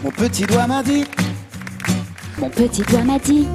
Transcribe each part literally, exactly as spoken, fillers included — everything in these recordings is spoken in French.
Mon petit doigt m'a dit. Mon petit doigt m'a dit.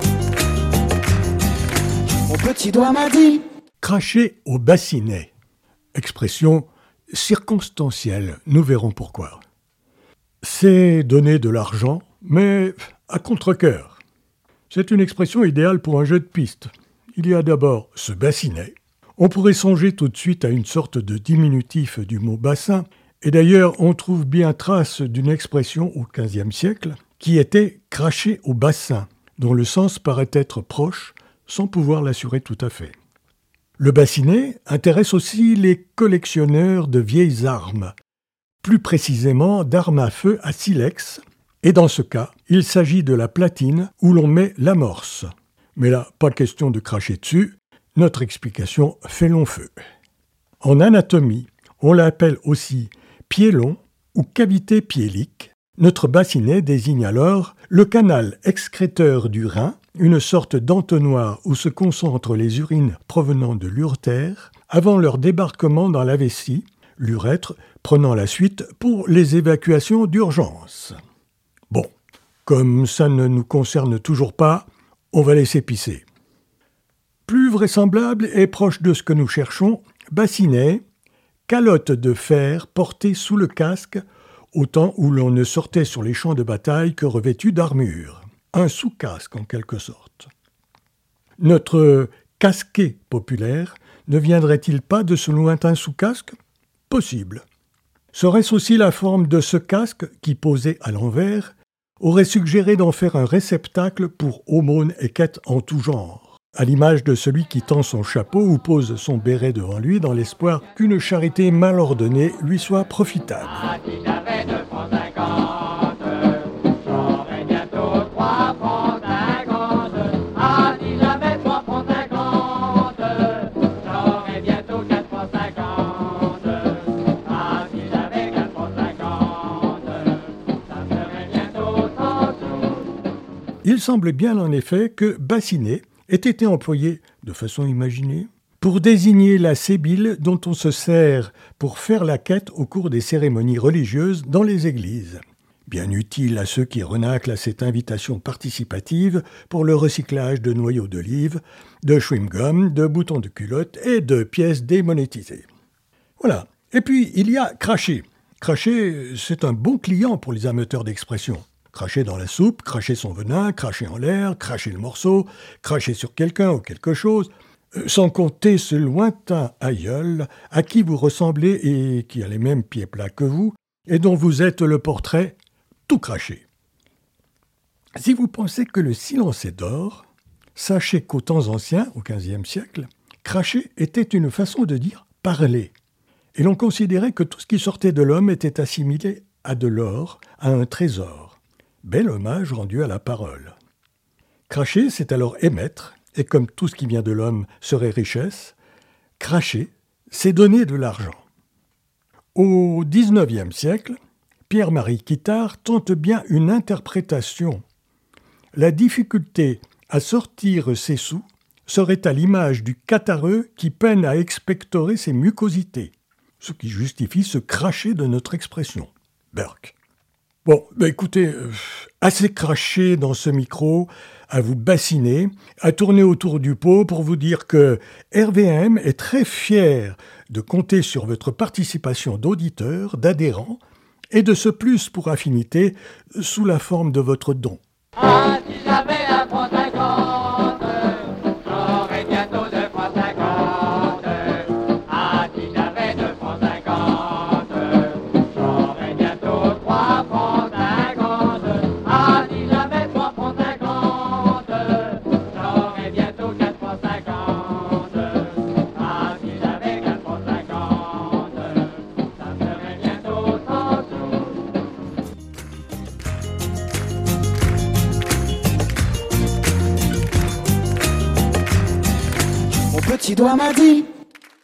Mon petit doigt m'a dit. Cracher au bassinet. Expression circonstancielle, nous verrons pourquoi. C'est donner de l'argent, mais à contre-cœur. C'est une expression idéale pour un jeu de piste. Il y a d'abord ce bassinet. On pourrait songer tout de suite à une sorte de diminutif du mot bassin, et d'ailleurs on trouve bien trace d'une expression au quinzième siècle qui était « cracher au bassin », dont le sens paraît être proche, sans pouvoir l'assurer tout à fait. Le bassinet intéresse aussi les collectionneurs de vieilles armes, plus précisément d'armes à feu à silex, et dans ce cas, il s'agit de la platine où l'on met l'amorce. Mais là, pas question de cracher dessus, notre explication fait long feu. En anatomie, on l'appelle aussi piélon ou cavité piélique. Notre bassinet désigne alors le canal excréteur du rein, une sorte d'entonnoir où se concentrent les urines provenant de l'urtère avant leur débarquement dans la vessie, l'urètre prenant la suite pour les évacuations d'urgence. Bon, comme ça ne nous concerne toujours pas, on va laisser pisser. Plus vraisemblable et proche de ce que nous cherchons, bassinet, calotte de fer portée sous le casque au temps où l'on ne sortait sur les champs de bataille que revêtu d'armure. Un sous-casque en quelque sorte. Notre casquet populaire ne viendrait-il pas de ce lointain sous-casque ? Possible. Serait-ce aussi la forme de ce casque qui, posé à l'envers, aurait suggéré d'en faire un réceptacle pour aumônes et quêtes en tout genre, à l'image de celui qui tend son chapeau ou pose son béret devant lui dans l'espoir qu'une charité mal ordonnée lui soit profitable. Ah, si j'avais deux francs cinquante, j'aurais bientôt trois francs cinquante. Ah, si j'avais trois francs cinquante, j'aurais bientôt quatre francs cinquante. Ah, si j'avais quatre francs cinquante, ça ferait bientôt cent sous. Il semble bien en effet que bassinet ait été employé, de façon imaginée, pour désigner la sébile dont on se sert pour faire la quête au cours des cérémonies religieuses dans les églises. Bien utile à ceux qui renâclent à cette invitation participative pour le recyclage de noyaux d'olive, de chewing-gum, de boutons de culotte et de pièces démonétisées. Voilà. Et puis, il y a cracher. Cracher, c'est un bon client pour les amateurs d'expression. Cracher dans la soupe, cracher son venin, cracher en l'air, cracher le morceau, cracher sur quelqu'un ou quelque chose, sans compter ce lointain aïeul à qui vous ressemblez et qui a les mêmes pieds plats que vous, et dont vous êtes le portrait tout craché. Si vous pensez que le silence est d'or, sachez qu'aux temps anciens, au quinzième siècle, cracher était une façon de dire parler, et l'on considérait que tout ce qui sortait de l'homme était assimilé à de l'or, à un trésor. Bel hommage rendu à la parole. Cracher, c'est alors émettre, et comme tout ce qui vient de l'homme serait richesse, cracher, c'est donner de l'argent. Au dix-neuvième siècle, Pierre-Marie Quittard tente bien une interprétation. La difficulté à sortir ses sous serait à l'image du catarrheux qui peine à expectorer ses mucosités, ce qui justifie ce cracher de notre expression. Burke. Bon, bah écoutez, euh, assez craché dans ce micro, à vous bassiner, à tourner autour du pot pour vous dire que R V M est très fier de compter sur votre participation d'auditeurs, d'adhérents et de ce plus pour affinité sous la forme de votre don. Ah, si j'avais un franc cinquante, j'aurais bientôt deux francs cinquante. Ah, si j'avais deux francs cinquante, j'aurais bientôt trois francs cinquante. Ah, si j'avais trois francs cinquante, j'aurais bientôt quatre francs cinquante. Ah, si j'avais quatre francs cinquante, ça ferait bientôt cent sous. Mon petit doigt m'a dit.